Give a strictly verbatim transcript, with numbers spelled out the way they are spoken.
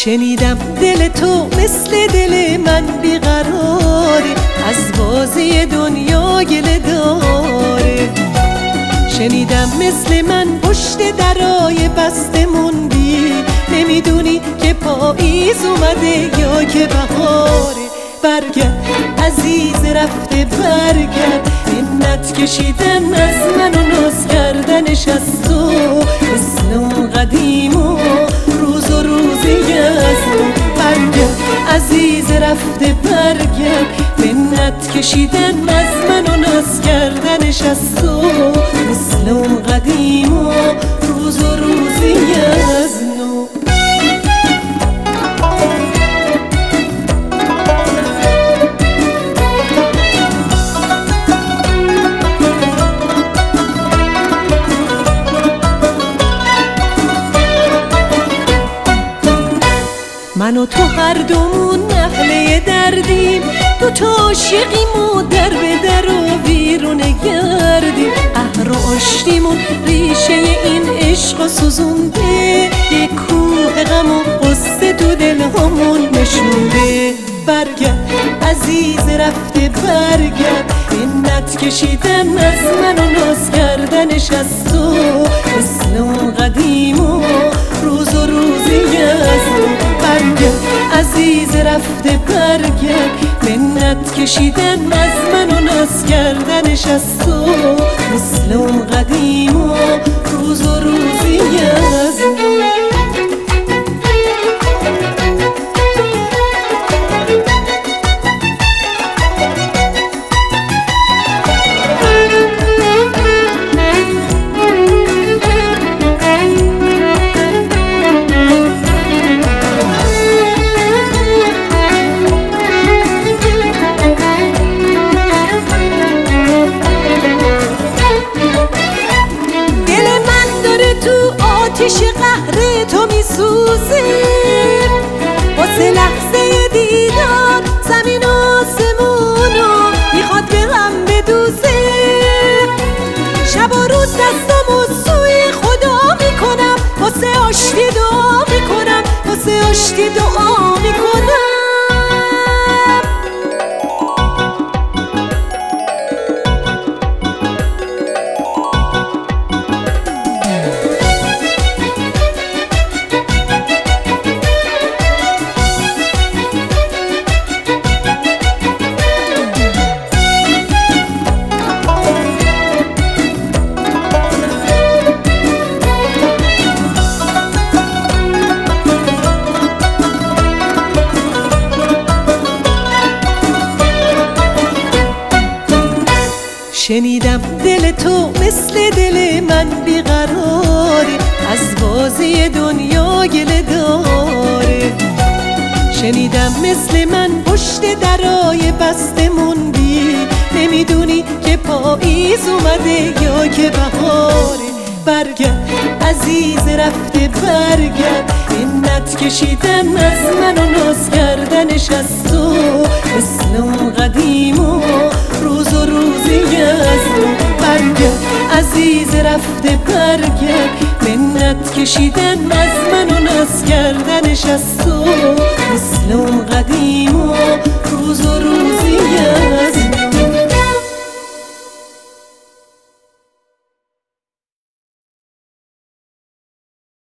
شنیدم دل تو مثل دل من بیقراره، از بازی دنیا گله داره. شنیدم مثل من پشت درای بسته موندی، نمیدونی که پاییز اومده یا که بهاره. برگرد عزیز رفته برگرد، منت کشیدن از من و ناز کردنش از تو، مثل اون قدیم و روز و روزی از تو. برگرد عزیز رفته برگرد، منت کشیدن از من و ناز کردنش از تو، مثل اون قدیم و روز و روزی از نو. من و تو هر دومون اهل دردیم، دو تا عاشقیم و در به در و بیرون گردیم. قهر و آشتیمون ریشه این عشق سوزونده، یک کوه غم و غصه تو دل همون نشونده. برگرد عزیز رفته برگرد، منت کشیدن از من و ناز کردنش از تو، مثل اون قدیم و روز و روزی از تو. برگرد عزیز رفته برگرد، منت کشیدن از من و ناز کردنش از تو، مثل اون قدیم و روز و روزی از نو. آتش قهر تو میسوزه، واسه لحظه دیدار زمین و آسمونو میخواد به هم بدوزه. شب و روز دستامو سوی خدا میکنم، واسه آشتی دعا میکنم، واسه آشتی دعا میکنم. شنیدم دل تو مثل دل من بیقراره، از بازی دنیا گله داره. شنیدم مثل من پشت درای بسته موندی، نمیدونی که پاییز اومده یا که بهاره. برگرد عزیز رفته برگرد، منت کشیدن از من و ناز کردنش از تو، مثل اون قدیم و روز و روزی از تو. برگرد عزیز رفته برگرد، منت کشیدن از من و ناز کردنش از تو، مثل اون قدیم و روز و روزی